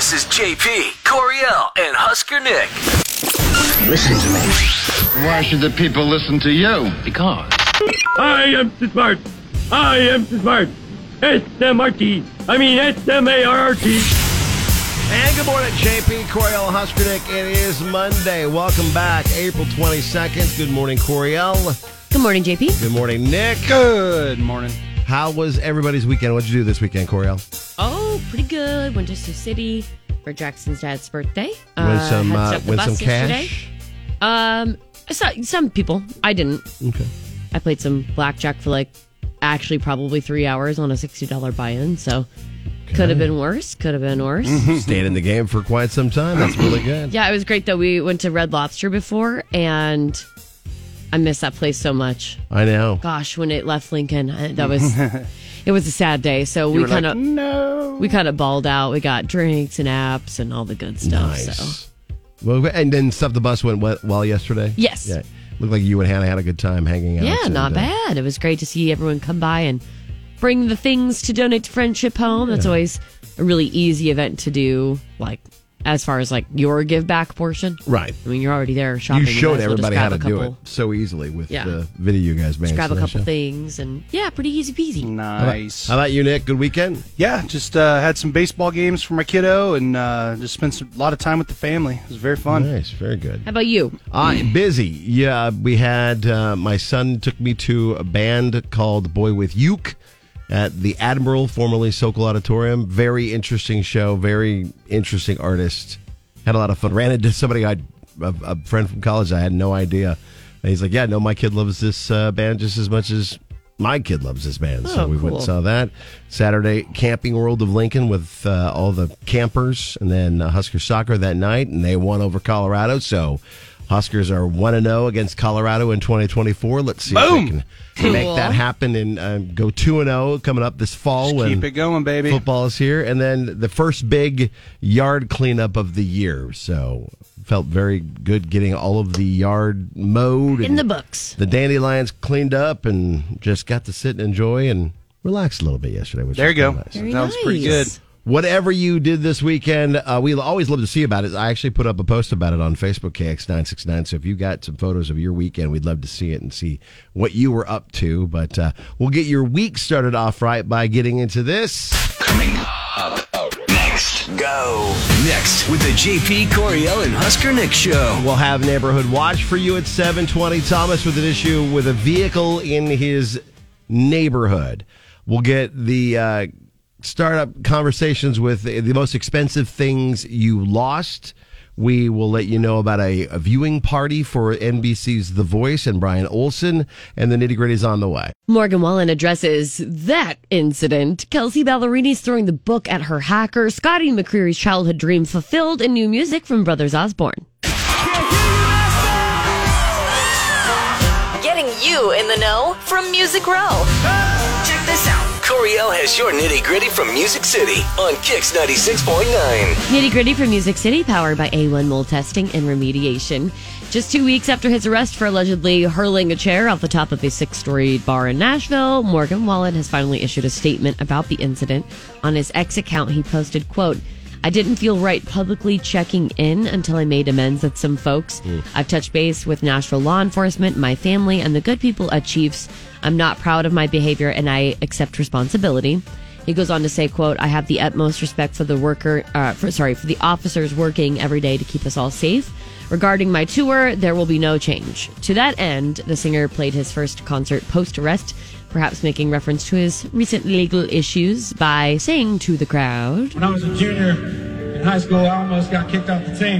This is JP, Coriel, and Husker Nick. Listen to me. Why should the people listen to you? Because I am so smart. I am so smart. S-M-R-T. I mean S-M-A-R-R-T. And good morning, JP, Coriel, Husker Nick. It is Monday. Welcome back, April 22nd. Good morning, Coriel. Good morning, JP. Good morning, Nick. Good morning. How was everybody's weekend? What'd you do this weekend, Coriel? Oh, pretty good. Went to Sioux City for Jackson's dad's birthday. Win some yesterday. cash? Some people. I didn't. Okay. I played some blackjack for actually probably 3 hours on a $60 buy-in, so could have been worse. Stayed in the game for quite some time. That's really good. Yeah, it was great, though. We went to Red Lobster before, and I miss that place so much. I know. Gosh, when it left Lincoln, that was it was a sad day. So we kind of balled out. We got drinks and apps and all the good stuff. Nice. So. Well, and then stuff the bus went well yesterday? Yes. Yeah. Looked like you and Hannah had a good time hanging out. Yeah, not bad. It was great to see everyone come by and bring the things to donate to Friendship Home. That's always a really easy event to do, as far as your give back portion. Right. I mean, you're already there shopping. You showed everybody how to do it so easily with the video you guys made. Just grab a couple things and pretty easy peasy. Nice. How about you, Nick? Good weekend? Yeah, just had some baseball games for my kiddo and just spent a lot of time with the family. It was very fun. Nice, very good. How about you? Busy. Yeah, we had my son took me to a band called Boy with Uke at the Admiral, formerly Sokol Auditorium. Very interesting show, very interesting artist. Had a lot of fun. Ran into somebody, a friend from college, I had no idea. And he's like, yeah, no, my kid loves this band just as much as my kid loves this band. So we went and saw that. Saturday, Camping World of Lincoln with all the campers, and then Husker soccer that night, and they won over Colorado. So Huskers are 1-0 against Colorado in 2024. Let's see if they can make that happen and go 2-0 coming up this fall. Just keep it going, baby. Football is here. And then the first big yard cleanup of the year. So felt very good getting all of the yard mowed. In the books. The dandelions cleaned up and just got to sit and enjoy and relax a little bit yesterday. Which there you go. Nice. Very Sounds pretty good. Whatever you did this weekend, we always love to see about it. I actually put up a post about it on Facebook, KX969. So if you got some photos of your weekend, we'd love to see it and see what you were up to. But we'll get your week started off right by getting into this. Coming up next. Go. Next with the JP, Coriel, and Husker Nick show. We'll have Neighborhood Watch for you at 7:20. Thomas with an issue with a vehicle in his neighborhood. We'll get the startup conversations with the most expensive things you lost. We will let you know about a viewing party for NBC's The Voice and Brian Olsen, and the nitty-gritty's on the way. Morgan Wallen addresses that incident. Kelsey Ballerini's throwing the book at her hacker. Scotty McCreery's childhood dream fulfilled, and new music from Brothers Osborne. Getting you in the know from Music Row. Check this out. Coriel has your nitty-gritty from Music City on Kix 96.9. Nitty Gritty from Music City, powered by A1 Mold Testing and Remediation. Just 2 weeks after his arrest for allegedly hurling a chair off the top of a 6-story bar in Nashville, Morgan Wallen has finally issued a statement about the incident. On his X account, he posted, quote, I didn't feel right publicly checking in until I made amends with some folks. I've touched base with Nashville law enforcement, my family, and the good people at Chiefs. I'm not proud of my behavior, and I accept responsibility. He goes on to say, quote, I have the utmost respect for the for the officers working every day to keep us all safe. Regarding my tour, there will be no change. To that end, the singer played his first concert post-arrest, perhaps making reference to his recent legal issues by saying to the crowd, When I was a junior in high school, I almost got kicked off the team.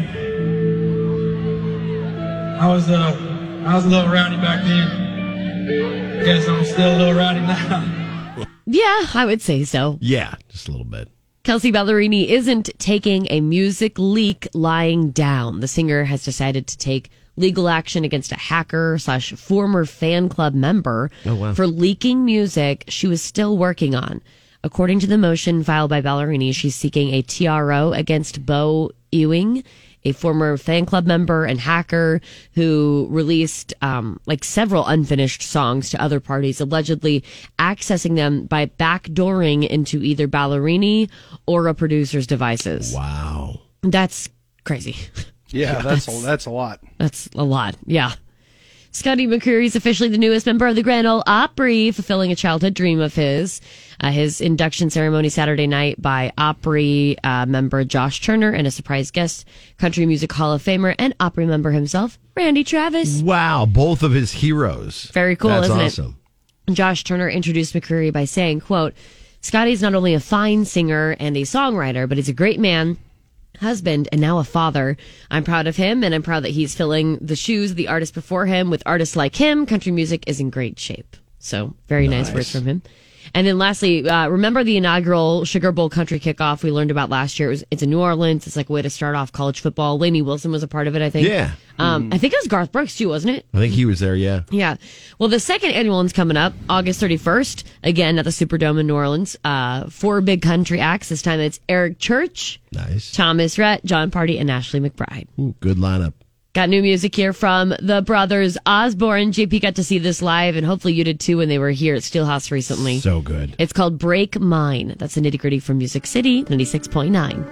I was a little rowdy back then. Guess I'm still a little rowdy now. Yeah, I would say so. Yeah, just a little bit. Kelsey Ballerini isn't taking a music leak lying down. The singer has decided to take legal action against a hacker / former fan club member for leaking music she was still working on. According to the motion filed by Ballerini, she's seeking a TRO against Bo Ewing a former fan club member and hacker who released several unfinished songs to other parties, allegedly accessing them by backdooring into either Ballerini or a producer's devices. Wow. That's crazy. Yeah, that's a lot. That's a lot. Yeah. Scotty McCreery is officially the newest member of the Grand Ole Opry, fulfilling a childhood dream of his. His induction ceremony Saturday night by Opry member Josh Turner and a surprise guest, Country Music Hall of Famer and Opry member himself, Randy Travis. Wow, both of his heroes. Very cool, That's isn't awesome. it? Josh Turner introduced McCreery by saying, quote, Scotty's not only a fine singer and a songwriter, but he's a great man, husband, and now a father. I'm proud of him, and I'm proud that he's filling the shoes of the artists before him. With artists like him, country music is in great shape. So, very nice words from him. And then lastly, remember the inaugural Sugar Bowl Country Kickoff we learned about last year? It's in New Orleans. It's like a way to start off college football. Lainey Wilson was a part of it, I think. Yeah. I think it was Garth Brooks, too, wasn't it? I think he was there, yeah. Yeah. Well, the second annual one's coming up, August 31st, again at the Superdome in New Orleans. 4 big country acts. This time it's Eric Church, Nice. Thomas Rhett, John Party, and Ashley McBride. Ooh, good lineup. Got new music here from the brothers Osborne. JP got to see this live, and hopefully you did too when they were here at Steelhouse recently. So good. It's called Break Mine. That's the nitty gritty from Music City, 96.9.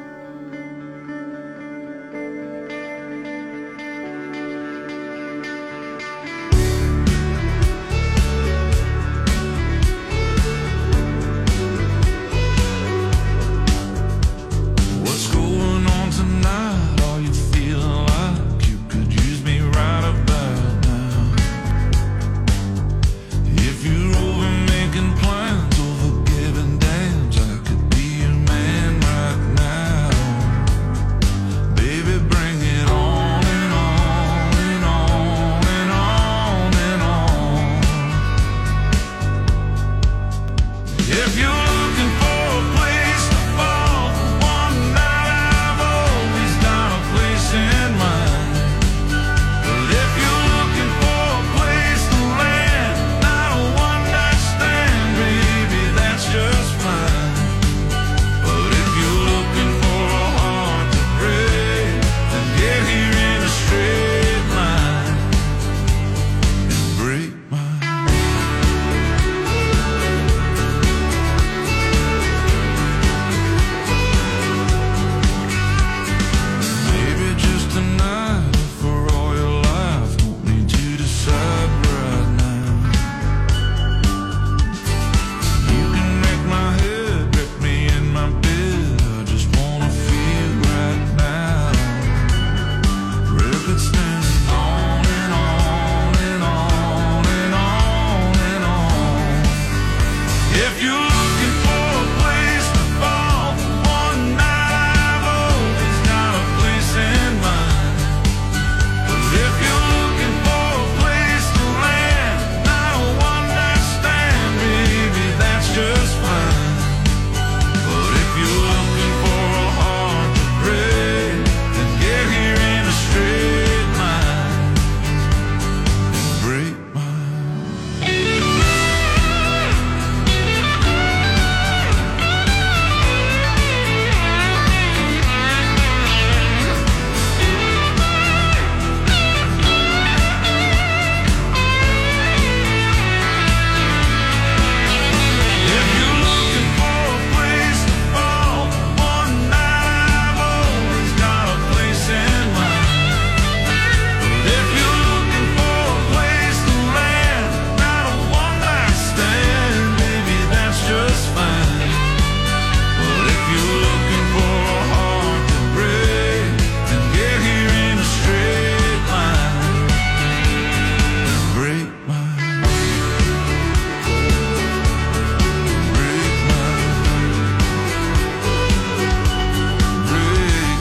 What's going on tonight? Are you feeling like you could use me right about now? If you're over making plans, over giving damns, I could be your man right now. Baby, bring it on and on and on and on and on. If you're looking for a place to fall for one night, I've always got a place in mind. But if you're looking for a place to land, not a one-night stand, baby, that's just fine. But if you're looking for a heart to break, then get here in a straight line and break mine. Maybe just tonight, or for all your life, don't need to decide right now. You can wreck my head, wreck me in my bed, I just wanna feel right now. Record standing on and on and on and on and on. If you're looking for a place to fall for one night, I've always got a place in mind. But if you're looking for a place to land, not a one-night stand, baby, that's just fine. But if you're looking for a heart to break, then get here in a straight line and break mine. If you're looking for a place to fall for one night, I've always got a place in mind. But if you're looking for a place to land, not a one-night stand, baby, that's just fine. But if you're looking for a heart to break, then get here in a straight line and break mine. Break mine. Break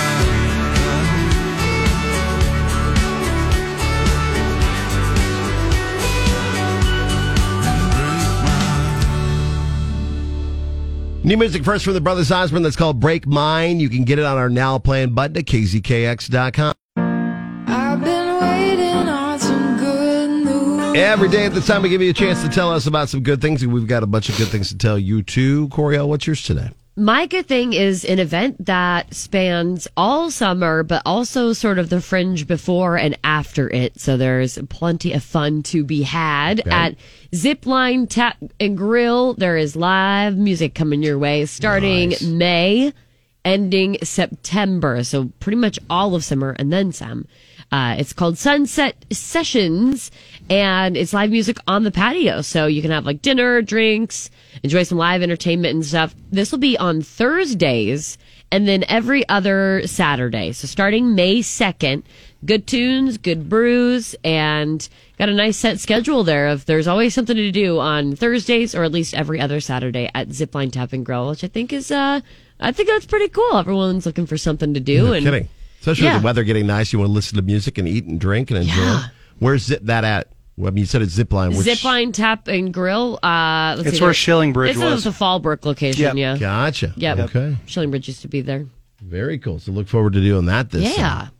New music first from the Brothers Osborne that's called Break Mine. You can get it on our Now Playing button at kzkx.com. I've been waiting on some good news. Every day at this time, we give you a chance to tell us about some good things, and we've got a bunch of good things to tell you too. Coriel, what's yours today? My Good Thing is an event that spans all summer, but also sort of the fringe before and after it. So there's plenty of fun to be had at Zipline Tap and Grill. There is live music coming your way starting May, ending September. So pretty much all of summer and then some. It's called Sunset Sessions, and it's live music on the patio. So you can have like dinner, drinks, enjoy some live entertainment and stuff. This will be on Thursdays and then every other Saturday. So starting May 2nd, good tunes, good brews, and got a nice set schedule there. There's always something to do on Thursdays or at least every other Saturday at Zipline Tap and Grill, which I think is, I think that's pretty cool. Everyone's looking for something to do. No kidding. Especially with the weather getting nice, you want to listen to music and eat and drink and enjoy. Yeah. Where's that at? Well, I mean, you said it's Zipline. Zipline Tap and Grill. It's where Shillingbridge was. It's the Fallbrook location, yeah. Gotcha. Yep. Okay. Shillingbridge used to be there. Very cool. So look forward to doing that this summer.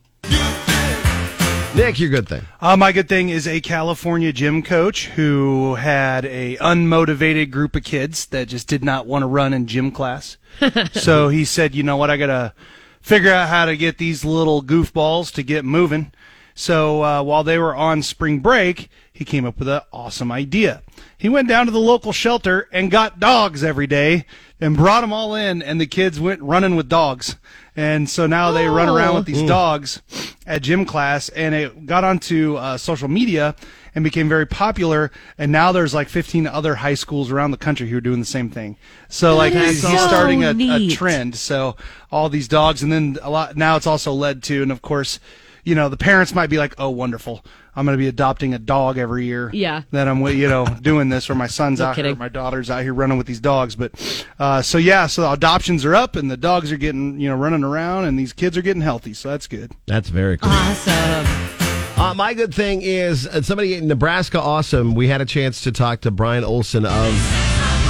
Nick, your good thing. My good thing is a California gym coach who had a unmotivated group of kids that just did not want to run in gym class. So he said, you know what, I got to figure out how to get these little goofballs to get moving. So while they were on spring break, he came up with an awesome idea. He went down to the local shelter and got dogs every day and brought them all in, and the kids went running with dogs. And so now they run around with these dogs at gym class, and it got onto social media and became very popular. And now there's like 15 other high schools around the country who are doing the same thing. So like he's starting a trend. So all these dogs, and then now it's also led to, and of course, you know, the parents might be like, oh, wonderful, I'm going to be adopting a dog every year. Yeah. That I'm, doing this, or my son's out here, or my daughter's out here running with these dogs. But, so the adoptions are up, and the dogs are getting, running around, and these kids are getting healthy. So that's good. That's very cool. Awesome. My good thing is somebody in Nebraska Awesome. We had a chance to talk to Brian Olson of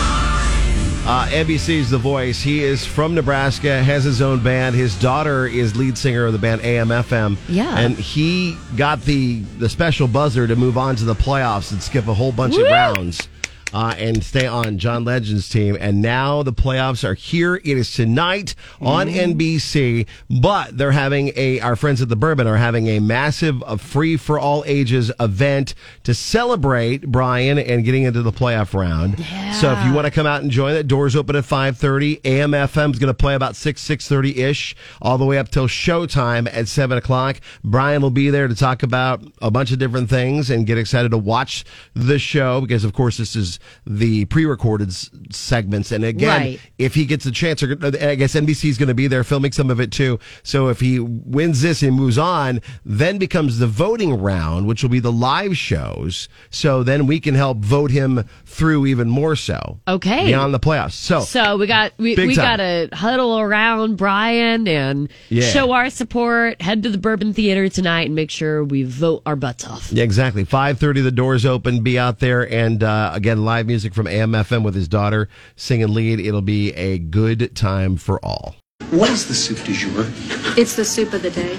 NBC's The Voice. He is from Nebraska, has his own band. His daughter is lead singer of the band AM/FM. Yeah. And he got the special buzzer to move on to the playoffs and skip a whole bunch of rounds and stay on John Legend's team. And now the playoffs are here. It is tonight on NBC. But they're having our friends at the Bourbon are having a massive free for all ages event to celebrate Brian and getting into the playoff round. Yeah. So if you want to come out and join it, doors open at 5:30. AM/FM is going to play about 6:30-ish, all the way up till showtime at 7 o'clock. Brian will be there to talk about a bunch of different things and get excited to watch the show because, of course, this is the pre-recorded segments. And again, if he gets a chance, I guess NBC is going to be there filming some of it too. So if he wins this and moves on, then becomes the voting round, which will be the live shows. So then we can help vote him through even more so. Okay. Beyond the playoffs. So we got to huddle around Brian and show our support, head to the Bourbon Theater tonight and make sure we vote our butts off. Yeah, exactly. 5:30, the doors open. Be out there. And again, live music from AM/FM with his daughter singing lead. It'll be a good time for all. What is the soup du jour? It's the soup of the day.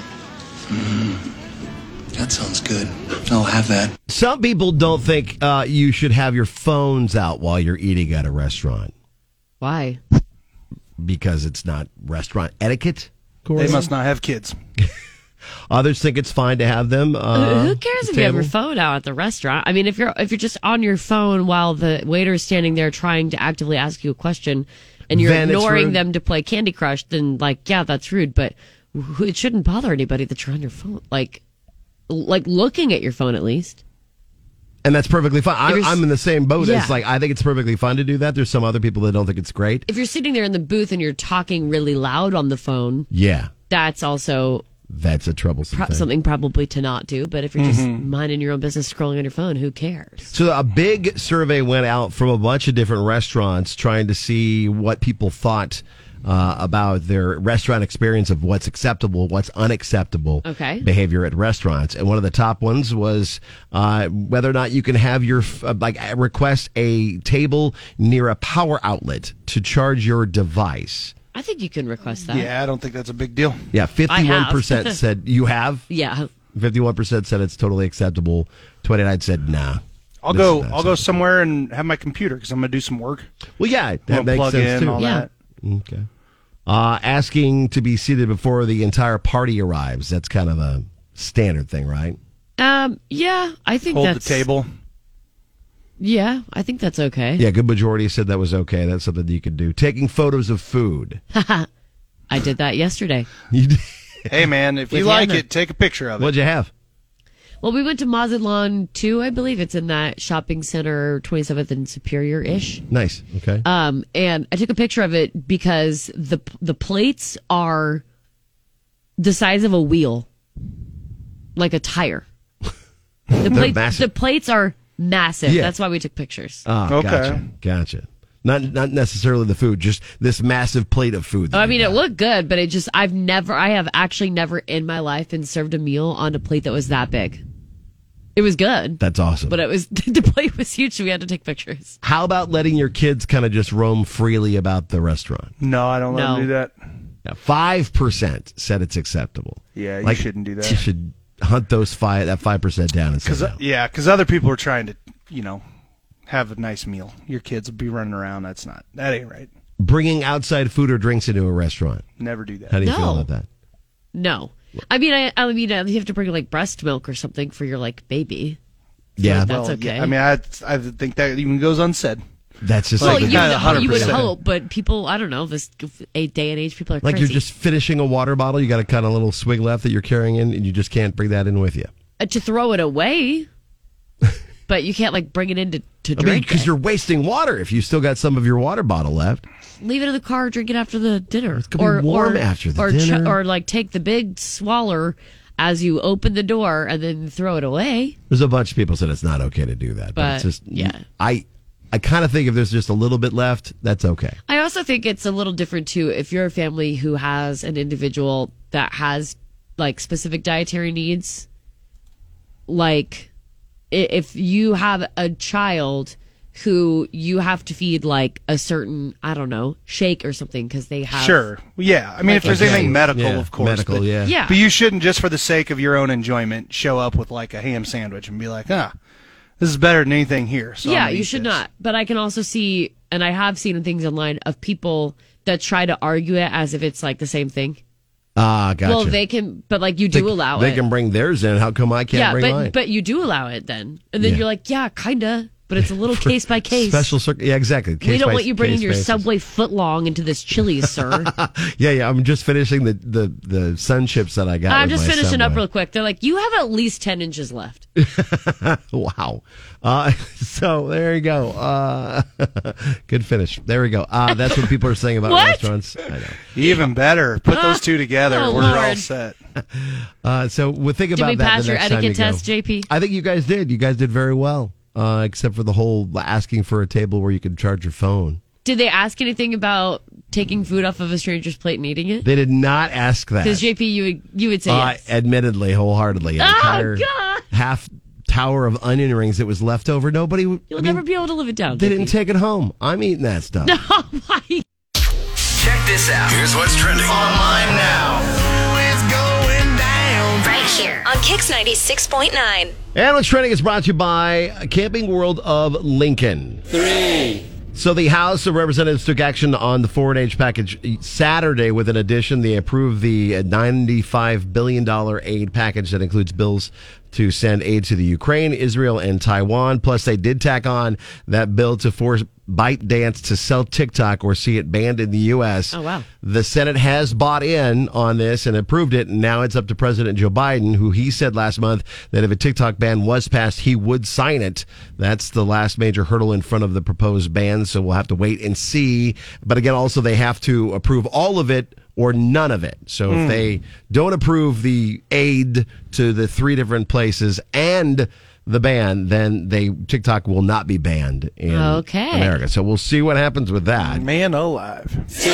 That sounds good. I'll have that. Some people don't think you should have your phones out while you're eating at a restaurant. Why? Because it's not restaurant etiquette. They must not have kids. Others think it's fine to have them. Who cares if you have your phone out at the restaurant? I mean, if you're just on your phone while the waiter is standing there trying to actively ask you a question and you're ignoring them to play Candy Crush, then that's rude. But it shouldn't bother anybody that you're on your phone, like looking at your phone at least. And that's perfectly fine. I'm in the same boat. Yeah. It's I think it's perfectly fine to do that. There's some other people that don't think it's great. If you're sitting there in the booth and you're talking really loud on the phone, that's also. That's a troublesome thing. Something probably to not do, but if you're just minding your own business, scrolling on your phone, who cares? So a big survey went out from a bunch of different restaurants trying to see what people thought about their restaurant experience of what's acceptable, what's unacceptable behavior at restaurants. And one of the top ones was whether or not you can have your request a table near a power outlet to charge your device. I think you can request that. Yeah, I don't think that's a big deal. Yeah, 51% said you have. Yeah. 51% said it's totally acceptable. 29% said nah. I'll go somewhere and have my computer because I'm going to do some work. Well, yeah, that makes plug sense in too. all that. Okay. Asking to be seated before the entire party arrives. That's kind of a standard thing, right? Yeah, I think Hold that's... the table. Yeah, I think that's okay. Yeah, good majority said that was okay. That's something you could do. Taking photos of food. I did that yesterday. You did? Hey, man, if you With like Hannah. it, take a picture of it. What'd you have? Well, we went to Mazatlan 2, I believe. It's in that shopping center, 27th and Superior-ish. Nice. Okay. And I took a picture of it because the plates are the size of a wheel, like a tire. Massive. The plates are massive. Yeah. That's why we took pictures. Oh, Okay. Gotcha. Not necessarily the food, just this massive plate of food. I mean, it looked good, but I have actually never in my life been served a meal on a plate that was that big. It was good. That's awesome. But the plate was huge, so we had to take pictures. How about letting your kids kind of just roam freely about the restaurant? No, I don't let them do that. Yeah, 5% said it's acceptable. Yeah, you shouldn't do that. You should hunt that 5% down and say no. Because other people are trying to, have a nice meal. Your kids will be running around. That ain't right. Bringing outside food or drinks into a restaurant. Never do that. How do you feel about that? No. I mean, you have to bring like breast milk or something for your like baby. Yeah, like that's okay. Yeah, I mean, I think that even goes unsaid. That's just Well, like you would hope, but people, I don't know, this day and age, people are like crazy. you're just finishing a water bottle. You got a kind of little swig left that you're carrying in, and you just can't bring that in with you. To throw it away, but you can't like bring it in to drink because it. you're wasting water if you still got some of your water bottle left. Leave it in the car, drink it after the dinner. It's gonna be warm after the dinner. Or like take the big swaller as you open the door and then throw it away. There's a bunch of people said it's not okay to do that, but it's just yeah. I kind of think if there's just a little bit left, that's okay. I also think it's a little different too if you're a family who has an individual that has like specific dietary needs. Like if you have a child who you have to feed like a certain, I don't know, shake or something because they have. Sure. Yeah. I mean, if there's anything medical, of course. Medical, but, yeah. But you shouldn't, just for the sake of your own enjoyment, show up with like a ham sandwich and be like, this is better than anything here. So yeah, you should not. But I can also see, and I have seen things online of people that try to argue it as if it's like the same thing. Ah, gotcha. Well, they can, but like you do allow it. They can bring theirs in. How come I can't bring mine? But you do allow it then. And then Yeah. you're like, yeah, kinda. But it's a little case by case. Special yeah, exactly. We don't want you bringing your Subway footlong into this Chili's, sir. Yeah. I'm just finishing the sun chips that I got. I'm with just my finishing up Subway. real quick. They're like, you have at least 10 inches left. Wow. So there you go. Good finish. There we go. That's what people are saying about What? restaurants. I know. Even better. Put those two together. Oh, We're all Lord. set. So we'll think Did about we that pass the your next time you etiquette go. test, JP? I think you guys did. You guys did very well, except for the whole asking for a table where you could charge your phone. Did they ask anything about taking food off of a stranger's plate and eating it? They did not ask that. Because JP, you would say yes. Admittedly, wholeheartedly. An Oh, entire God. half tower of onion rings that was left over. Nobody. You'll never be able to live it down. They JP. didn't take it home. I'm eating that stuff. Oh, my. Check this out. Here's what's trending online now. It's going down. Right here on Kix 96.9. And what's trending is brought to you by Camping World of Lincoln. 3. So the House of Representatives took action on the foreign aid package Saturday with an addition. They approved the $95 billion aid package that includes bills to send aid to the Ukraine, Israel, and Taiwan. Plus, they did tack on that bill to force ByteDance to sell TikTok or see it banned in the U.S. Oh, wow. The Senate has bought in on this and approved it, and now it's up to President Joe Biden, who he said last month that if a TikTok ban was passed, he would sign it. That's the last major hurdle in front of the proposed ban, so we'll have to wait and see. But again, also, they have to approve all of it or none of it. So if they don't approve the aid to the 3 different places and the ban, then TikTok will not be banned in America. So we'll see what happens with that. Man alive. 2.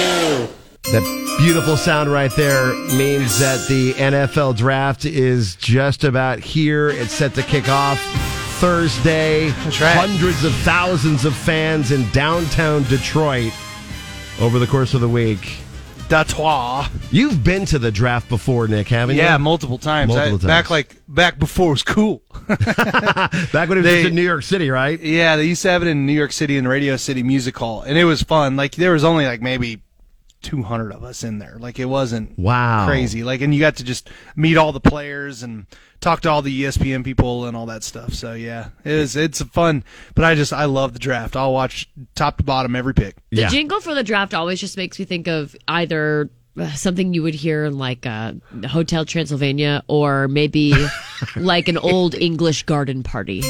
That beautiful sound right there means that the NFL draft is just about here. It's set to kick off Thursday. That's right. Hundreds of thousands of fans in downtown Detroit over the course of the week. D'Atois. You've been to the draft before, Nick, haven't you? Yeah, multiple times. Multiple times. Back before it was cool. Back when it was just in New York City, right? Yeah, they used to have it in New York City in Radio City Music Hall, and it was fun. Like there was only like maybe 200 of us in there. Like, it wasn't Wow. crazy. Like, and you got to just meet all the players and talk to all the ESPN people and all that stuff. So yeah, it's fun. But I love the draft. I'll watch top to bottom every pick. The jingle for the draft always just makes me think of either something you would hear in like Hotel Transylvania or maybe like an old English garden party.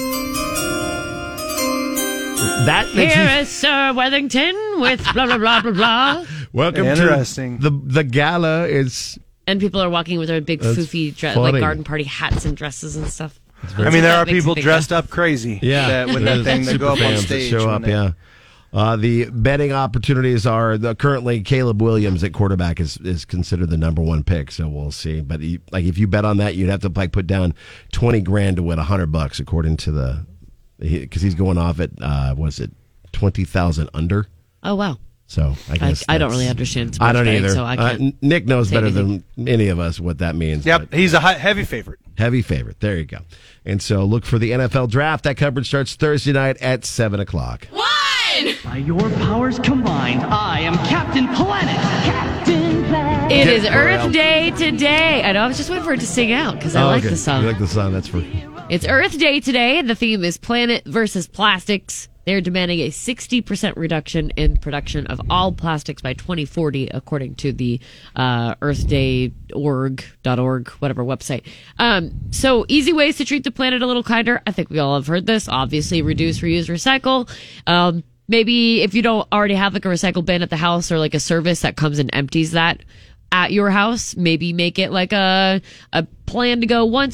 That makes Here me- is Sir Wethington with blah, blah, blah, blah, blah. Welcome Interesting. to the gala. Is And people are walking with their big That's foofy funny. like garden party hats and dresses and stuff. I mean, there That are makes me people think dressed up crazy. With that thing that go up on Superfans that stage. show when up, they- yeah. The betting opportunities are currently Caleb Williams at quarterback is considered the number one pick, so we'll see. But if you bet on that, you'd have to put down $20,000 to win $100 according to because he's going off at was it 20,000 under? Oh, wow. So I guess I don't really understand sports I don't betting, either. so I can't Nick knows say better anything. than any of us what that means. Yep, he's a heavy favorite. Heavy favorite. There you go. And so look for the NFL draft. That coverage starts Thursday night at 7:00. By your powers combined, I am Captain Planet. Captain Planet. It is Earth Day today. I know, I was just waiting for it to sing out because I like okay. the song. You like the song? That's for It's Earth Day today. The theme is planet versus plastics. They're demanding a 60% reduction in production of all plastics by 2040, according to the earthday.org, whatever website. So easy ways to treat the planet a little kinder. I think we all have heard this. Obviously, reduce, reuse, recycle. Maybe if you don't already have like a recycle bin at the house or like a service that comes and empties that at your house, maybe make it like a plan to go once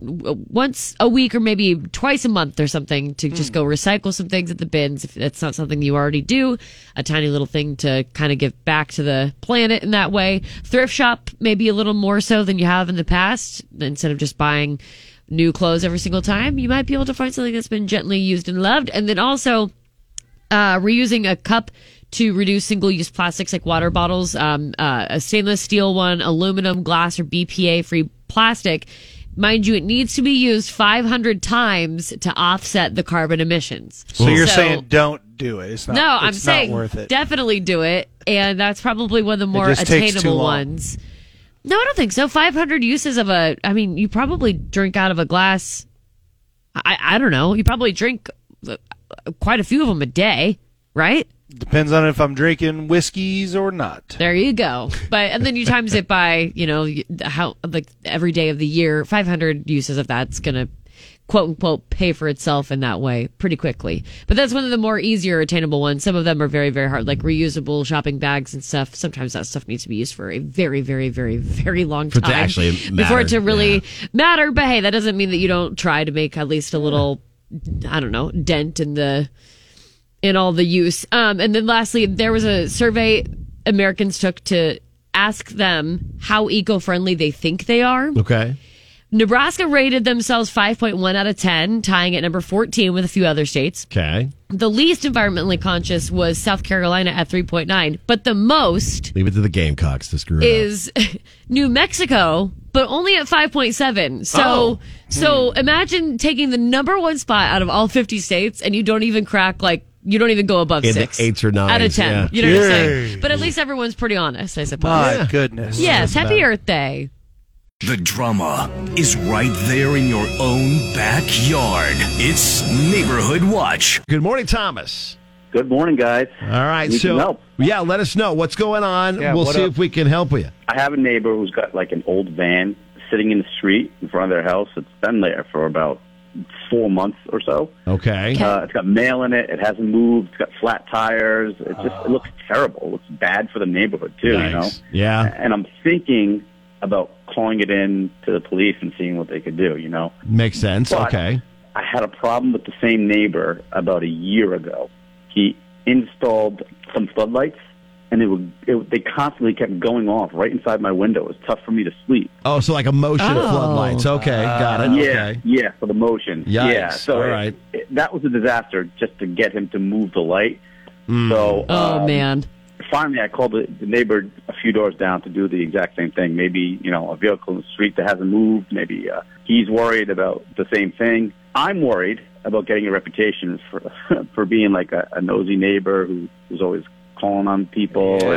a week or maybe twice a month or something to just go recycle some things at the bins if that's not something you already do. A tiny little thing to kind of give back to the planet in that way. Thrift shop maybe a little more so than you have in the past. Instead of just buying new clothes every single time, you might be able to find something that's been gently used and loved. And then also reusing a cup to reduce single-use plastics like water bottles, a stainless steel one, aluminum, glass, or BPA-free plastic. Mind you, it needs to be used 500 times to offset the carbon emissions. So you're saying don't do it. It's not, no, I'm it's saying not worth it. definitely do it, and that's probably one of the more just takes too attainable long. ones. No, I don't think so. 500 uses of you probably drink out of a glass. I don't know. You probably drink quite a few of them a day, right? Depends on if I'm drinking whiskeys or not. There you go. And then you times it by, how like every day of the year, 500 uses of that's going to quote unquote pay for itself in that way pretty quickly. But that's one of the more easier attainable ones. Some of them are very, very hard, like reusable shopping bags and stuff. Sometimes that stuff needs to be used for a very, very, very, very long For it time to actually before matter, it to really matter. But hey, that doesn't mean that you don't try to make at least a little, dent in all the use. And then lastly, there was a survey Americans took to ask them how eco-friendly they think they are. Okay. Nebraska rated themselves 5.1 out of 10, tying at number 14 with a few other states. Okay. The least environmentally conscious was South Carolina at 3.9, but the most Leave it to the Gamecocks to screw it up. is New Mexico, but only at 5.7. So imagine taking the number one spot out of all 50 states and you don't even crack you don't even go above In 6. the 8s or 9s. Out of 10. Yeah. You know what I'm saying? But at least everyone's pretty honest, I suppose. My goodness. Yes, That's happy bad. Earth Day. The drama is right there in your own backyard. It's Neighborhood Watch. Good morning, Thomas. Good morning, guys. All right. Need some help. Yeah, let us know what's going on. Yeah, we'll what see up? if we can help you. I have a neighbor who's got like an old van sitting in the street in front of their house. It's been there for about 4 months or so. Okay. It's got mail in it. It hasn't moved. It's got flat tires. It looks terrible. It looks bad for the neighborhood too. Nice. You know. Yeah. And I'm thinking about calling it in to the police and seeing what they could do. You know. Makes sense. But Okay. I had a problem with the same neighbor about a year ago. He installed some floodlights, and they constantly kept going off right inside my window. It was tough for me to sleep. Oh, so like a motion of floodlights. Okay, got it. Okay. Yeah, for the motion. Yikes. Yeah, so All right. that was a disaster just to get him to move the light. So, Man. finally, I called the neighbor a few doors down to do the exact same thing. Maybe, a vehicle in the street that hasn't moved. Maybe he's worried about the same thing. I'm worried about getting a reputation for being like a nosy neighbor who's always calling on people. Yeah.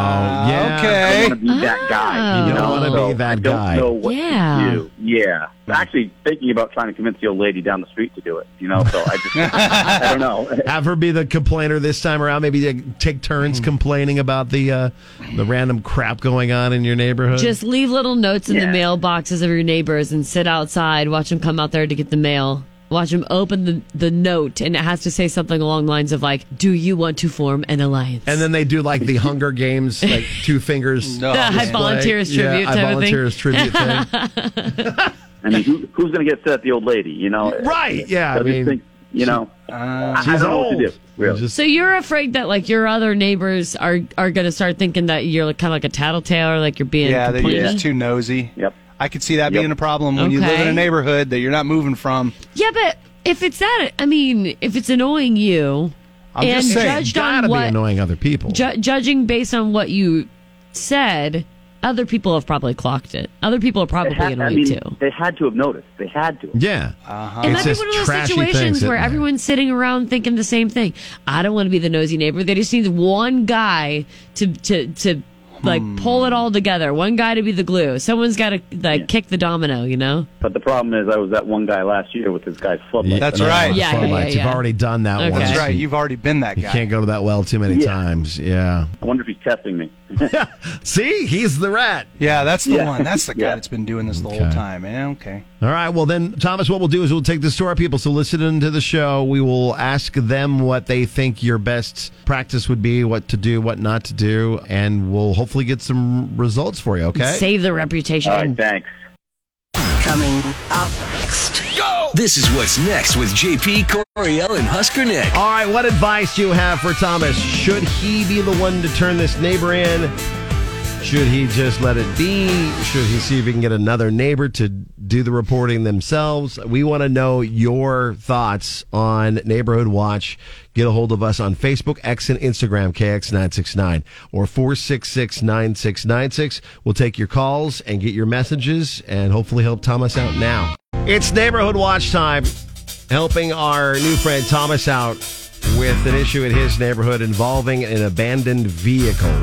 I don't want to be that guy. You don't want to be that guy. I don't know what to do. Yeah. I'm actually thinking about trying to convince the old lady down the street to do it, so I just, I don't know. Have her be the complainer this time around. Maybe take turns complaining about the random crap going on in your neighborhood. Just leave little notes in the mailboxes of your neighbors and sit outside. Watch them come out there to get the mail. Watch them open the note, and it has to say something along the lines of like, "Do you want to form an alliance?" And then they do like the Hunger Games, like 2 fingers. The I volunteers tribute type of thing. Tribute thing. I mean, who's going to get set at the old lady? Right? Yeah. I just think, I don't know what to do. Really. So you're afraid that like your other neighbors are going to start thinking that you're kind of like a tattletale, or like you're being that you're just too nosy. Yep. I could see that being a problem when you live in a neighborhood that you're not moving from. Yeah, but if it's if it's annoying you, I'm and just saying, judged on gotta what be annoying other people, judging based on what you said, other people have probably clocked it. Other people are probably annoyed too. They had to have noticed. They had to. Yeah. It might be one of those situations where everyone's sitting around thinking the same thing. I don't want to be the nosy neighbor. They just need one guy to like pull it all together. One guy to be the glue. Someone's got to kick the domino, But the problem is, I was that one guy last year with this guy's floodlights. That's right. Yeah. You've already done that once. That's right. You've already been that guy. You can't go to that well too many times. Yeah. I wonder if he's testing me. See, he's the rat. Yeah, that's the one. That's the guy that's been doing this the whole time. Okay. All right. Well, then, Thomas, what we'll do is we'll take this to our people. So listening to the show, we will ask them what they think your best practice would be, what to do, what not to do, and we'll hopefully get some results for you, okay? Save the reputation. All right, thanks. Coming up next. Go! This is what's next with JP, Coriel, and Husker Nick. All right, what advice do you have for Thomas? Should he be the one to turn this neighbor in? Should he just let it be? Should he see if he can get another neighbor to do the reporting themselves? We want to know your thoughts on Neighborhood Watch. Get a hold of us on Facebook, X, and Instagram, KX969, or 466-9696. We'll take your calls and get your messages and hopefully help Thomas out now. It's Neighborhood Watch time, helping our new friend Thomas out with an issue in his neighborhood involving an abandoned vehicle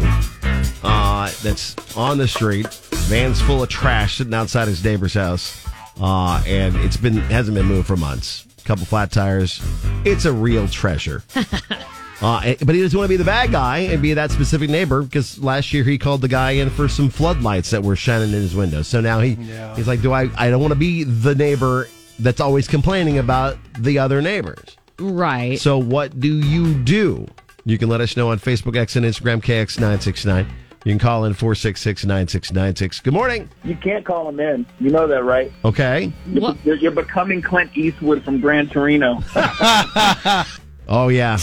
that's on the street. Van's full of trash sitting outside his neighbor's house, and hasn't been moved for months. A couple flat tires. It's a real treasure. But he doesn't want to be the bad guy and be that specific neighbor, because last year he called the guy in for some floodlights that were shining in his window. So now he's like, I don't want to be the neighbor that's always complaining about the other neighbors. Right. So what do? You can let us know on Facebook, X, and Instagram, KX969. You can call in 466-9696. Good morning. You can't call him in. You know that, right? Okay. You're becoming Clint Eastwood from Gran Torino. Oh, yeah.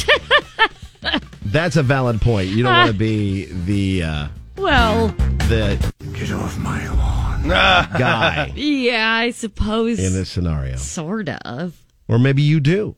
That's a valid point. You don't want to be the get off my lawn guy. Yeah, I suppose. In this scenario. Sort of. Or maybe you do.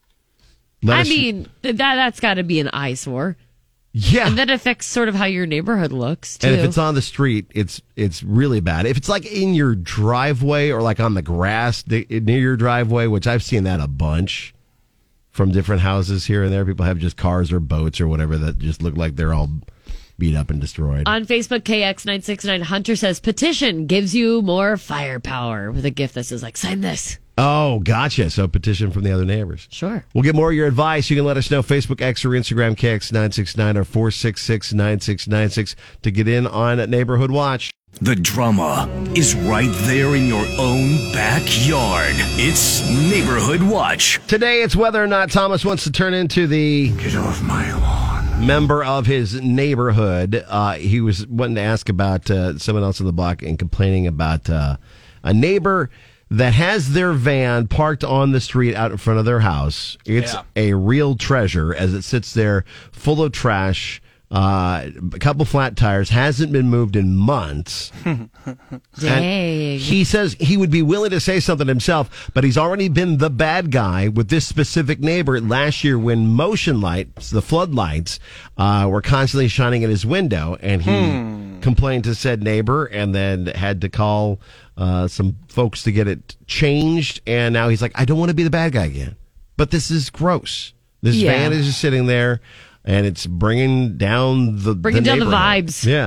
That's got to be an eyesore. Yeah. And that affects sort of how your neighborhood looks, too. And if it's on the street, it's really bad. If it's like in your driveway or like on the grass near your driveway, which I've seen that a bunch from different houses here and there. People have just cars or boats or whatever that just look like they're all beat up and destroyed. On Facebook, KX969, Hunter says, petition gives you more firepower, with a gift that says, like, sign this. Oh, gotcha. So petition from the other neighbors. Sure. We'll get more of your advice. You can let us know, Facebook, X, or Instagram, KX969 or 466-9696 to get in on Neighborhood Watch. The drama is right there in your own backyard. It's Neighborhood Watch. Today, it's whether or not Thomas wants to turn into the get off my lawn member of his neighborhood. He was wanting to ask about someone else on the block and complaining about a neighbor that has their van parked on the street out in front of their house. It's a real treasure as it sits there full of trash, a couple flat tires, hasn't been moved in months. Dang. He says he would be willing to say something himself, but he's already been the bad guy with this specific neighbor last year when motion lights, the floodlights, were constantly shining in his window, and he complained to said neighbor and then had to call some folks to get it changed, and now he's like, I don't want to be the bad guy again. But this is gross. This van is just sitting there. and it's bringing down the neighborhood. vibes. Yeah.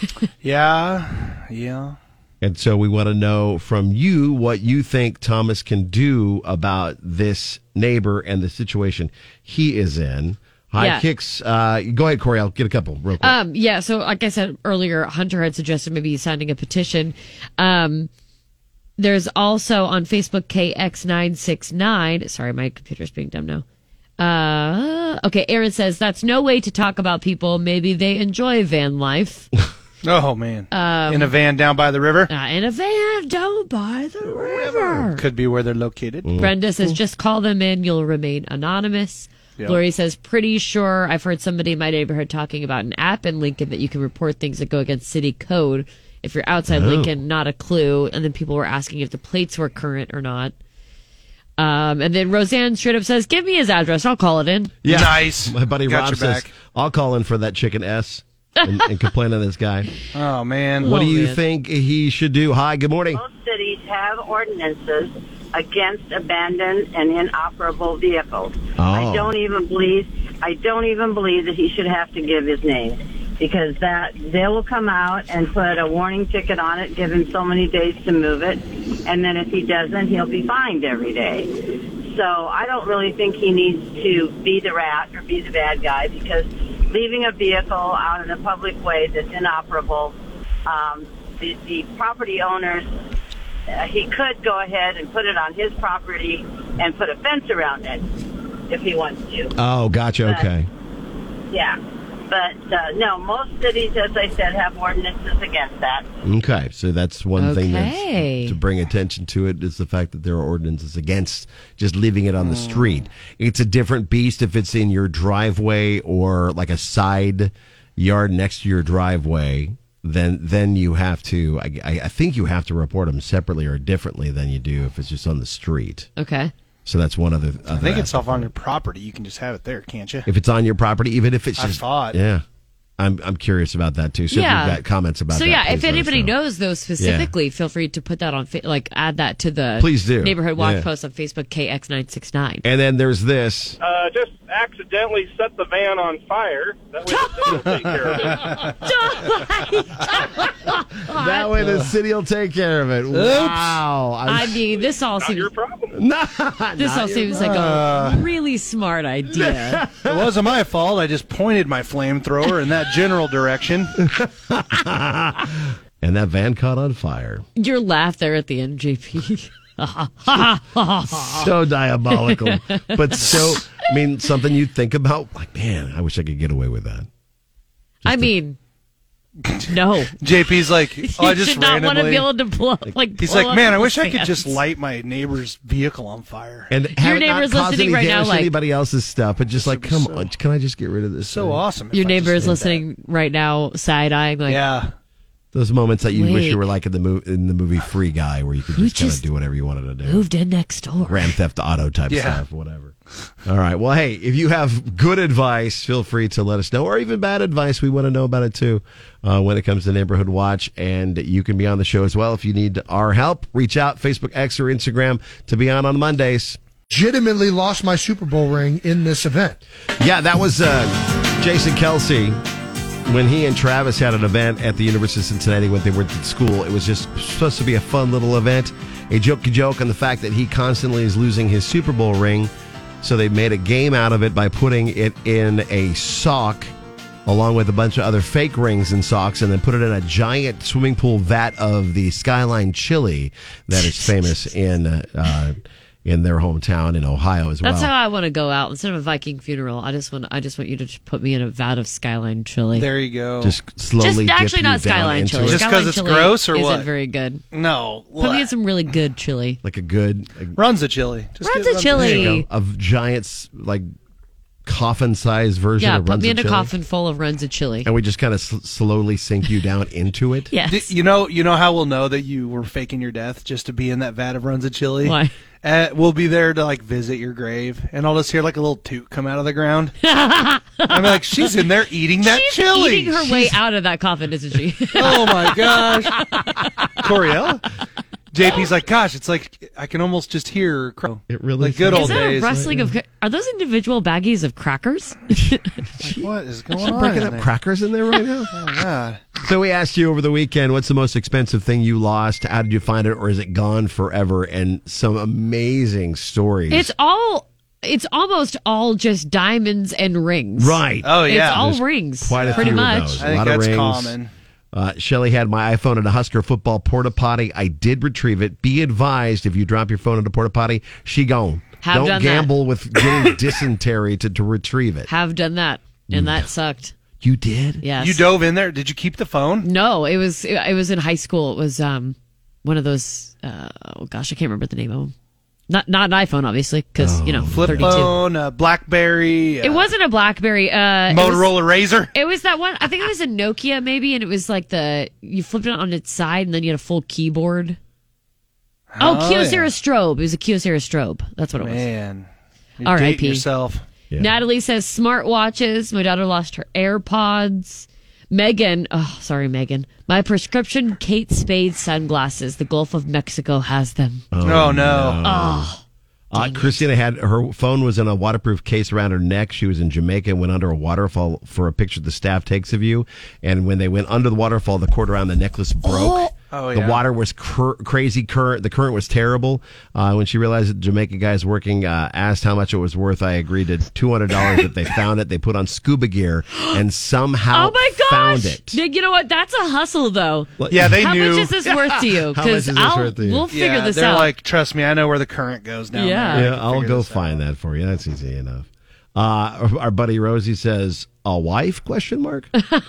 Yeah. And so we want to know from you what you think Thomas can do about this neighbor and the situation he is in. High Yeah. kicks. Go ahead, Corey. I'll get a couple real quick. Yeah, so like I said earlier, Hunter had suggested maybe signing a petition. There's also on Facebook KX969. Sorry, my computer's being dumb now. Okay, Aaron says that's no way to talk about people. Maybe they enjoy van life. Oh, man. In a van down by the river? In a van down by the river. Could be where they're located. Brenda says just call them in. You'll remain anonymous. Yep. Lori says, pretty sure I've heard somebody in my neighborhood talking about an app in Lincoln that you can report things that go against city code. If you're outside Lincoln, not a clue. And then people were asking if the plates were current or not. And then Roseanne straight up says, give me his address. I'll call it in. Yeah. Nice. My buddy Got Rob your says, back. I'll call in for that chicken S and complain to this guy. Oh, man. What do you think he should do? Hi, good morning. Most cities have ordinances against abandoned and inoperable vehicles. Oh. I don't even believe that he should have to give his name, because that they will come out and put a warning ticket on it, give him so many days to move it, and then if he doesn't, he'll be fined every day. So I don't really think he needs to be the rat or be the bad guy, because leaving a vehicle out in a public way that's inoperable, the property owners, he could go ahead and put it on his property and put a fence around it if he wants to. Oh, gotcha. But, okay. Yeah. But, no, most cities, as I said, have ordinances against that. Okay, so that's one thing Okay. that's to bring attention to it is the fact that there are ordinances against just leaving it on the street. It's a different beast if it's in your driveway or like a side yard next to your driveway. Then you have to. I think you have to report them separately or differently than you do if it's just on the street. Okay. So that's one other. I think it's off on your property. You can just have it there, can't you? If it's on your property, even if it's I just. thought. Yeah. I'm curious about that too. So if you've got comments about so that. yeah, please if let us anybody know. knows those specifically, feel free to put that on, add that to the Please do. Neighborhood Watch Yeah. post on Facebook KX969. And then there's this. Just accidentally set the van on fire. That way the city will take care of it. That way the city will take care of it. Wow. I mean, this all seems your problem. this all seems like a really smart idea. It wasn't my fault. I just pointed my flamethrower in that general direction. And that van caught on fire. Your laugh there at the end, JP. So diabolical. But so, I mean, something you think about, like, man, I wish I could get away with that. I mean, no. JP's like, oh, I You just should not want to randomly. be able to blow. He's blow like, up man, I the wish I could fans." just light my neighbor's vehicle on fire. And have it not neighbor's cause listening any right now, damage to like- anybody else's stuff, but just like, come on, can I just get rid of this? So thing? awesome. Your neighbor is listening right now, side eyeing, like, Yeah. Those moments that you wish Wait. you were like in the movie Free Guy, where you could Who just kind of just do whatever you wanted to do. moved in next door. Grand Theft Auto type Yeah. stuff, whatever. All right. Well, hey, if you have good advice, feel free to let us know, or even bad advice. We want to know about it too when it comes to Neighborhood Watch. And you can be on the show as well if you need our help. Reach out, Facebook, X, or Instagram to be on Mondays. Legitimately lost my Super Bowl ring in this event. Yeah, that was Jason Kelsey. When he and Travis had an event at the University of Cincinnati when they went to school, it was just supposed to be a fun little event. A joke on the fact that he constantly is losing his Super Bowl ring. So they made a game out of it by putting it in a sock along with a bunch of other fake rings and socks, and then put it in a giant swimming pool vat of the Skyline chili that is famous in their hometown in Ohio as well. That's how I want to go out. Instead of a Viking funeral, I just want you to just put me in a vat of Skyline chili. There you go. Just slowly dip actually you not down Skyline into chili. it. Just Skyline 'cause it's chili gross or isn't what? very good. No. Put me in some really good chili. Like a good Runs a chili. Just Runs get a chili. There you go. Of giants, like coffin-sized version Yeah, of put Runs me of in a Chili. coffin full of runs of chili. And we just kind of slowly sink you down into it. Yes. You know how we'll know that you were faking your death just to be in that vat of Runs of Chili? Why? We'll be there to like visit your grave, and I'll just hear like a little toot come out of the ground. I'm like, she's in there eating that She's chili. eating her way out of that coffin, isn't she? Oh my gosh, Coriel. JP's like, gosh, it's like I can almost just hear it really like good old Is that days. a rustling of? Are those individual baggies of crackers? What is going on? Breaking up crackers in there right now. Oh, God. So we asked you over the weekend, what's the most expensive thing you lost? How did you find it, or is it gone forever? And some amazing stories. It's almost all just diamonds and rings. Right. Oh, yeah. It's all There's rings. quite a pretty few much. of those. I A think lot of that's rings. common. Shelly had my iPhone at a Husker football porta potty. I did retrieve it. Be advised, if you drop your phone at a porta potty, she gone. Have Don't done gamble with getting dysentery to retrieve it. Have done that, and that sucked. You did? Yes. You dove in there. Did you keep the phone? No, it was in high school. It was one of those. Oh gosh, I can't remember the name of them. Not an iPhone, obviously, because Flip 32. phone, BlackBerry. It wasn't a BlackBerry. Motorola Razr. It was that one. I think it was a Nokia, maybe, and it was like you flipped it on its side, and then you had a full keyboard. Kyocera Strobe. It was a Kyocera Strobe. That's what it was. Man, R.I.P. yourself. Yeah. Natalie says smartwatches. My daughter lost her AirPods. Megan, my prescription Kate Spade sunglasses. The Gulf of Mexico has them. Oh, no. Oh. Christina had her phone was in a waterproof case around her neck. She was in Jamaica and went under a waterfall for a picture the staff takes of you. And when they went under the waterfall, the cord around the necklace broke. Oh, The water was crazy current. The current was terrible. When she realized that Jamaica guys working asked how much it was worth, I agreed to $200 if they found it. They put on scuba gear and somehow found it. You know what? That's a hustle, though. Yeah, they How knew. much is this worth to you? How much is this worth to you? We'll figure this they're out. like, trust me, I know where the current goes down Yeah. there. Yeah, I'll go find that for you. That's easy enough. Our buddy Rosie says, "A wife?" Question mark.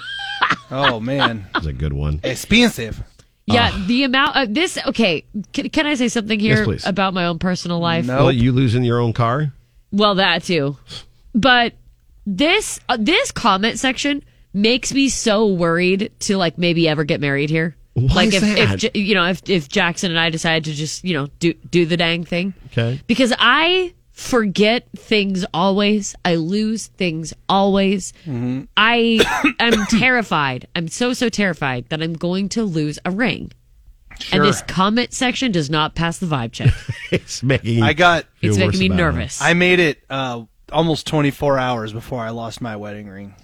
Oh man, that's a good one. Expensive. Yeah, the amount of this. Okay, can I say something here Yes, please. about my own personal life? Well, you losing your own car? Well, that too. But this comment section makes me so worried to like maybe ever get married here. Why like is that? if Jackson and I decided to just do the dang thing. Okay. Because I forget things always. I lose things always. Mm-hmm. I am terrified. I'm so terrified that I'm going to lose a ring. Sure. And this comment section does not pass the vibe check. It's making It's making me nervous. I made it almost 24 hours before I lost my wedding ring.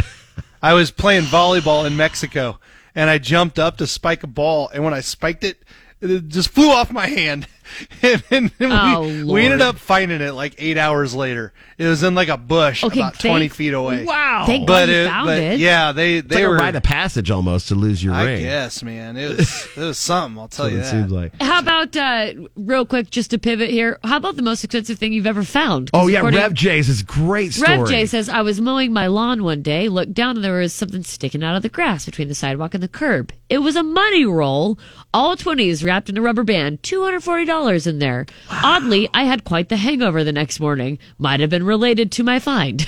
I was playing volleyball in Mexico, and I jumped up to spike a ball, and when I spiked it, it just flew off my hand. And then we ended up finding it like 8 hours later. It was in like a bush about 20 feet away. Wow. Thank God you found it. Yeah, they It's like were a rite of passage almost to lose your I ring. guess, man. It was something, I'll tell That's you what that. it seems like. How about, real quick, just to pivot here, how about the most expensive thing you've ever found? Oh, yeah, Rev J's is a great story. Rev J says, I was mowing my lawn one day, looked down, and there was something sticking out of the grass between the sidewalk and the curb. It was a money roll, all 20s wrapped in a rubber band, $240 in there. Wow. Oddly, I had quite the hangover the next morning. Might have been related to my find.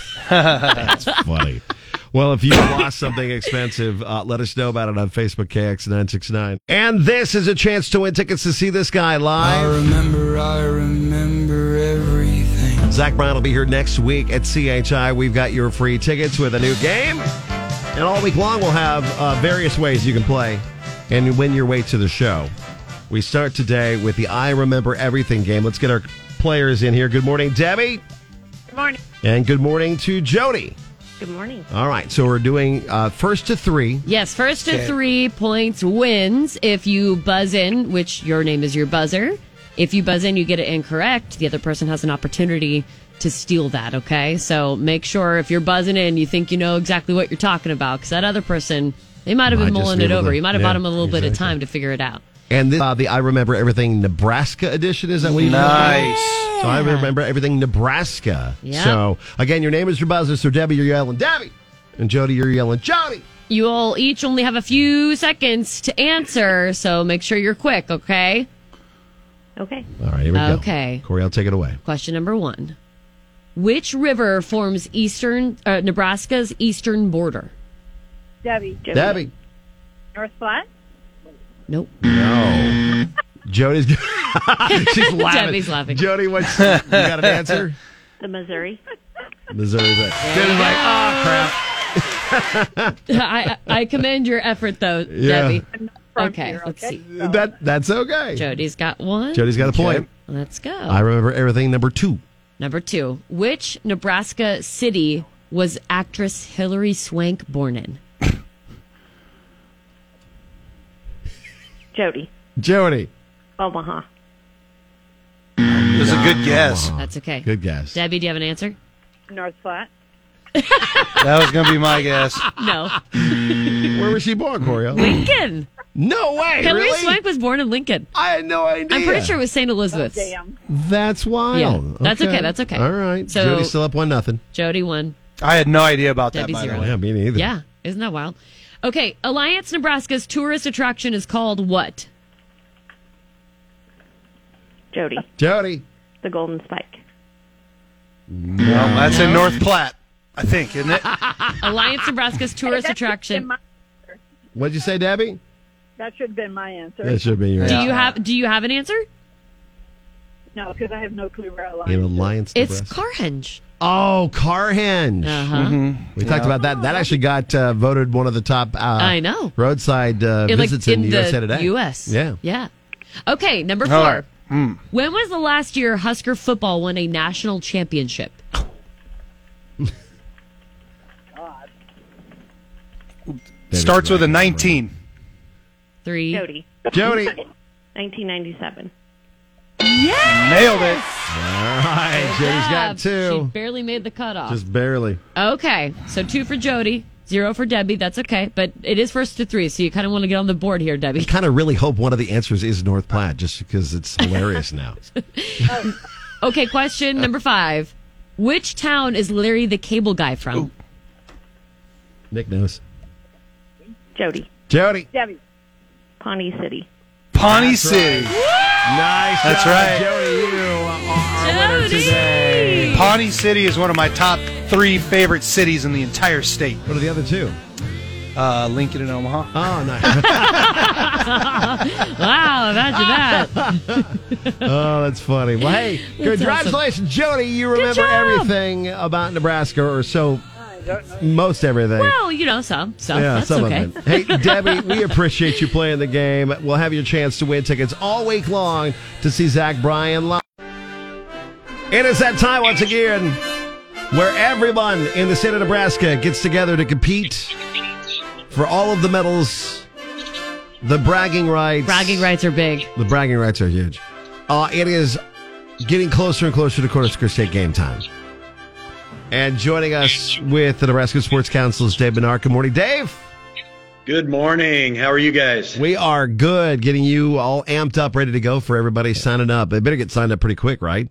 That's funny. Well, if you lost something expensive, let us know about it on Facebook, KX969. And this is a chance to win tickets to see this guy live. I remember everything. Zach Brown will be here next week at CHI. We've got your free tickets with a new game. And all week long, we'll have various ways you can play and win your way to the show. We start today with the I Remember Everything game. Let's get our players in here. Good morning, Debbie. Good morning. And good morning to Jody. Good morning. All right, so we're doing first to three. Yes, first to 3 points wins if you buzz in, which your name is your buzzer. If you buzz in, you get it incorrect. The other person has an opportunity to steal that, okay? So make sure if you're buzzing in, you think you know exactly what you're talking about, because that other person, they might have been mulling it over. You might have bought them a little bit of time to figure it out. And this, the I Remember Everything Nebraska edition, is that what you Nice. So I Remember Everything Nebraska. Yep. So, again, your name is your buzzer, so Debbie, you're yelling Debbie. And Jody, you're yelling Jody. You all each only have a few seconds to answer, so make sure you're quick, okay? Okay. All right, here we go. Okay. Corey, I'll take it away. Question number 1. Which river forms Nebraska's eastern border? Debbie. Debbie. North Platte? Nope. No. Jody's she's laughing. Debbie's laughing. Jody, you got an answer? The Missouri. Missouri's like, Debbie's like, oh, crap. I commend your effort, though, Yeah. Debbie. from Okay, here. let's see. That's okay. Jody's got one. Jody's got a point. Let's go. I remember everything. Number 2. Number 2. Which Nebraska city was actress Hilary Swank born in? Jody. Jody. Omaha. That's a good guess. That's okay. Good guess. Debbie, do you have an answer? North Platte. That was going to be my guess. No. Where was she born, Corio? Lincoln. No way. Hilary Really? Swank was born in Lincoln. I had no idea. I'm pretty sure it was St. Elizabeth's. Damn. That's wild. Yeah, that's okay. That's okay. All right. So- Jody's still up 1-0. Jody won. I had no idea about Debbie that, by the zero. way. Yeah, me neither. Yeah, isn't that wild? Okay, Alliance, Nebraska's tourist attraction is called what? Jody. Jody. The Golden Spike. Well, that's in North Platte, I think, isn't it? Alliance, Nebraska's tourist attraction. What'd you say, Debbie? That should have been my answer. That should be your Do answer. you have an answer? No, because I have no clue where Alliance In is. Alliance, It's Nebraska. Carhenge. Oh, Carhenge. Uh-huh. We talked about that. That actually got voted one of the top I know. roadside visits in the USA Today. U.S. Yeah. Yeah. Okay, number 4. All right. When was the last year Husker football won a national championship? Starts with a 19. 3. Jody. Jody. 1997. Nailed it. All right. Jody's got She 2. barely made the cutoff. Just barely. Okay, so 2 for Jody, 0 for Debbie. That's okay, but it is first to 3, so you kind of want to get on the board here, I Debbie. kind of really hope one of the answers is North Platte, just because it's hilarious now. Okay, question number 5. Which town is Larry the Cable Guy from? Nick knows. Jody. Jody. Debbie. Pawnee City. Pawnee City. Nice. That's job, right. Jody, you are winner today. Pawnee City is one of my top 3 favorite cities in the entire state. What are the other 2? Lincoln and Omaha. Oh, nice. Wow, imagine that. Oh, that's funny. Well, hey, congratulations, Jody. You remember job. everything about Nebraska, or so, most everything. Well, you know, some. That's some okay. of it. Hey, Debbie, we appreciate you playing the game. We'll have your chance to win tickets all week long to see Zach Bryan live. It is that time once again where everyone in the state of Nebraska gets together to compete for all of the medals, the bragging rights. Bragging rights are big. The bragging rights are huge. It is getting closer and closer to Cornhusker State game time. And joining us with the Nebraska Sports Council is Dave Bernard. Good morning, Dave. Good morning. How are you guys? We are good. Getting you all amped up, ready to go for everybody signing up. They better get signed up pretty quick, right?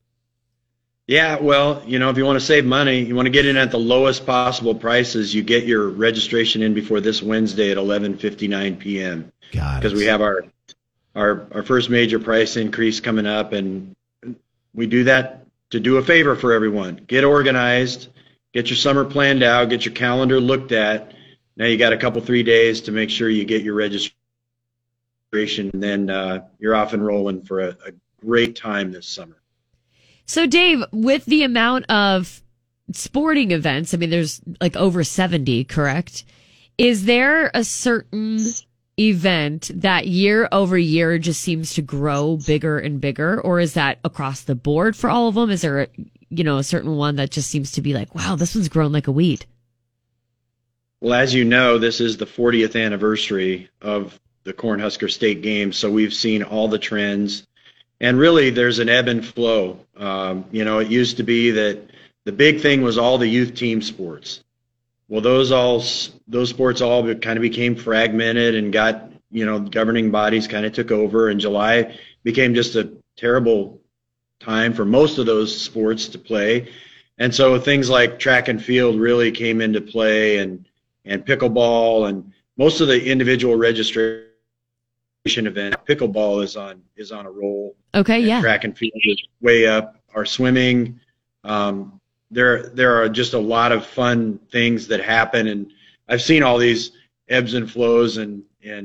Yeah, well, if you want to save money, you want to get in at the lowest possible prices. You get your registration in before this Wednesday at 11:59 p.m. Because we have our first major price increase coming up, and we do that to do a favor for everyone. Get organized, get your summer planned out, get your calendar looked at. Now you got a couple, 3 days to make sure you get your registration, and then you're off and rolling for a great time this summer. So, Dave, with the amount of sporting events, I mean, there's like over 70, correct? Is there a certain event that year over year just seems to grow bigger and bigger, or is that across the board for all of them? Is there a certain one that just seems to be like, wow, this one's grown like a weed? Well, as you know, this is the 40th anniversary of the Cornhusker State Games, so we've seen all the trends. And really, there's an ebb and flow. It used to be that the big thing was all the youth team sports. Well, those sports all kind of became fragmented and got, governing bodies kind of took over. And July became just a terrible time for most of those sports to play. And so things like track and field really came into play, and pickleball, and most of the individual registration event. Pickleball is on a roll. Okay, yeah. Track and field is way up. Our swimming, there are just a lot of fun things that happen, and I've seen all these ebbs and flows, and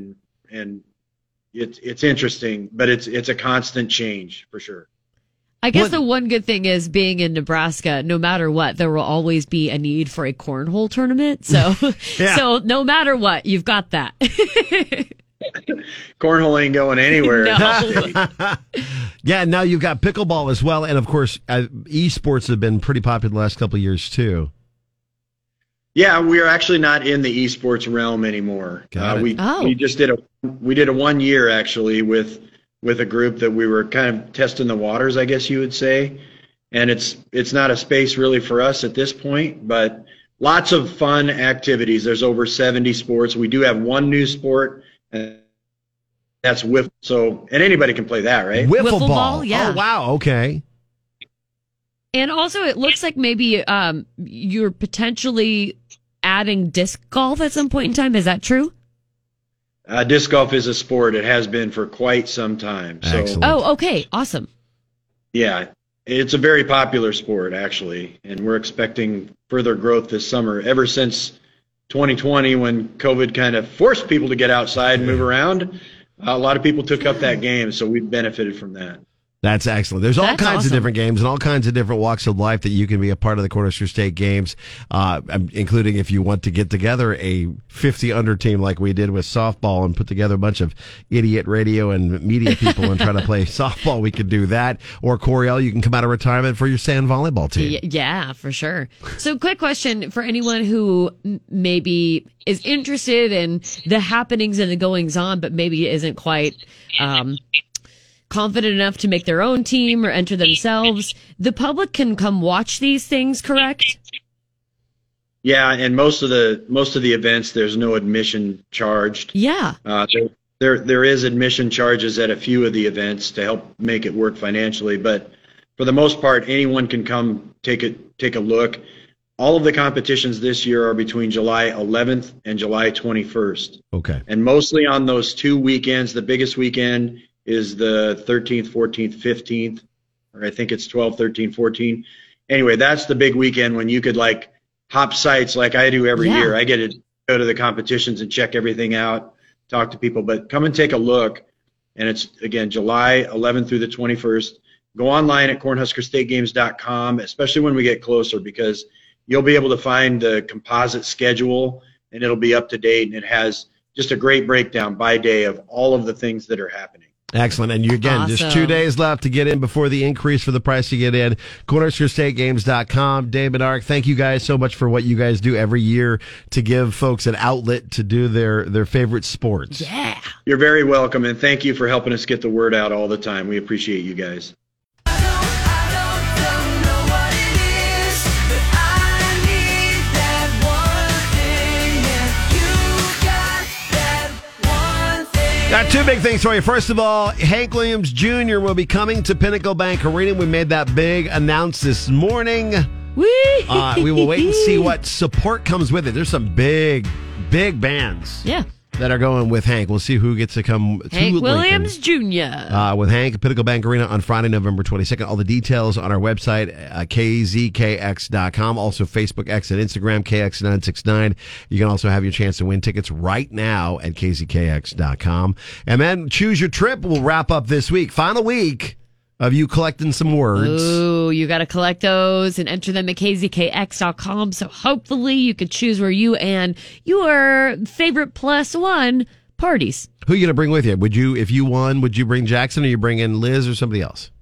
it's interesting, but it's a constant change for sure. I guess the one good thing is being in Nebraska, no matter what, there will always be a need for a cornhole tournament. So, Yeah. So no matter what, you've got that. Cornhole ain't going anywhere. No. Yeah, now you've got pickleball as well. And, of course, esports have been pretty popular the last couple of years, too. Yeah, we are actually not in the esports realm anymore. We just did a 1 year actually with a group that we were kind of testing the waters, I guess you would say. And it's not a space really for us at this point, but lots of fun activities. There's over 70 sports. We do have one new sport, and that's wiffle. So, and anybody can play that, right? Wiffle ball, yeah. Oh, wow, okay. And also, it looks like maybe you're potentially adding disc golf at some point in time. Is that true? Disc golf is a sport. It has been for quite some time. So, Excellent. Oh, okay. Awesome. yeah, it's a very popular sport, actually, and we're expecting further growth this summer. Ever since 2020, when COVID kind of forced people to get outside and move around, a lot of people took up that game, so we've benefited from that. That's excellent. There's all That's kinds of awesome. different games and all kinds of different walks of life that you can be a part of the Cornhusker State Games, including if you want to get together a 50-under team like we did with softball and put together a bunch of idiot radio and media people and try to play softball. We could do that. Or, Coriel, you can come out of retirement for your sand volleyball team. Yeah, for sure. So, quick question for anyone who maybe is interested in the happenings and the goings on, but maybe isn't quite confident enough to make their own team or enter themselves. The public can come watch these things, correct? Yeah, and most of the events, there's no admission charged. Yeah. There is admission charges at a few of the events to help make it work financially, but for the most part, anyone can come take a look. All of the competitions this year are between July 11th and July 21st. Okay. And mostly on those 2 weekends. The biggest weekend is the 13th, 14th, 15th, or I think it's 12, 13, 14. Anyway, that's the big weekend when you could like hop sites like I do every year. I get to go to the competitions and check everything out, talk to people, but come and take a look. And it's, again, July 11th through the 21st. Go online at cornhuskerstategames.com, especially when we get closer, because you'll be able to find the composite schedule and it'll be up to date, and it has just a great breakdown by day of all of the things that are happening. Excellent. And you, again, just 2 days left to get in before the increase for the price to get in. CornhuskerStateGames.com. Dave Bedard, thank you guys so much for what you guys do every year to give folks an outlet to do their favorite sports. Yeah. You're very welcome, and thank you for helping us get the word out all the time. We appreciate you guys. Got two big things for you. First of all, Hank Williams Jr. will be coming to Pinnacle Bank Arena. We made that big announce this morning. We will wait and see what support comes with it. There's some big bands that are going with Hank. We'll see who gets to come to Hank Lincoln. Williams Jr. With Hank at Pinnacle Bank Arena on Friday, November 22nd. All the details on our website, kzkx.com. Also, Facebook, X, and Instagram, KX969. You can also have your chance to win tickets right now at kzkx.com. And then Choose Your Trip will wrap up this week. Final week of you collecting some words. Ooh, you got to collect those and enter them at kzkx.com. So hopefully you could choose where you and your favorite +1 parties. Who are you going to bring with you? If you won, would you bring Jackson, or you bring in Liz or somebody else?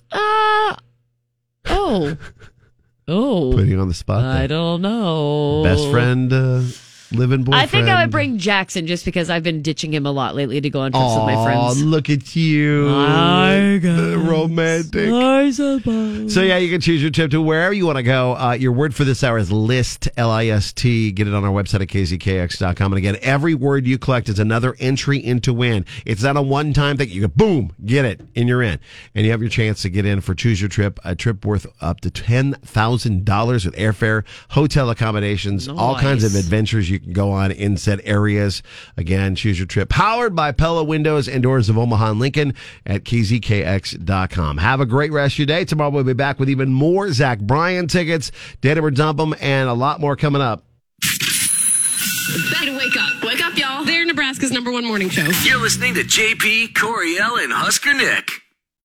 Oh. Putting you on the spot there. I don't know. Best friend, living boyfriend. I think I would bring Jackson just because I've been ditching him a lot lately to go on trips with my friends. Oh, look at you. The romantic. I suppose. So, yeah, you can choose your trip to wherever you want to go. Your word for this hour is LIST, L-I-S-T. Get it on our website at kzkx.com. And again, every word you collect is another entry into win. It's not a one-time thing. You go, boom, get it, and you're in. And you have your chance to get in for Choose Your Trip, a trip worth up to $10,000 with airfare, hotel accommodations, all kinds of adventures you can go on in said areas. Again, Choose Your Trip. Powered by Pella Windows and Doors of Omaha and Lincoln at kzkx.com. Have a great rest of your day. Tomorrow we'll be back with even more Zach Bryan tickets, Data or Dump 'em, and a lot more coming up. Better wake up. Wake up, y'all. They're Nebraska's #1 morning show. You're listening to JP, Coriel, and Husker Nick.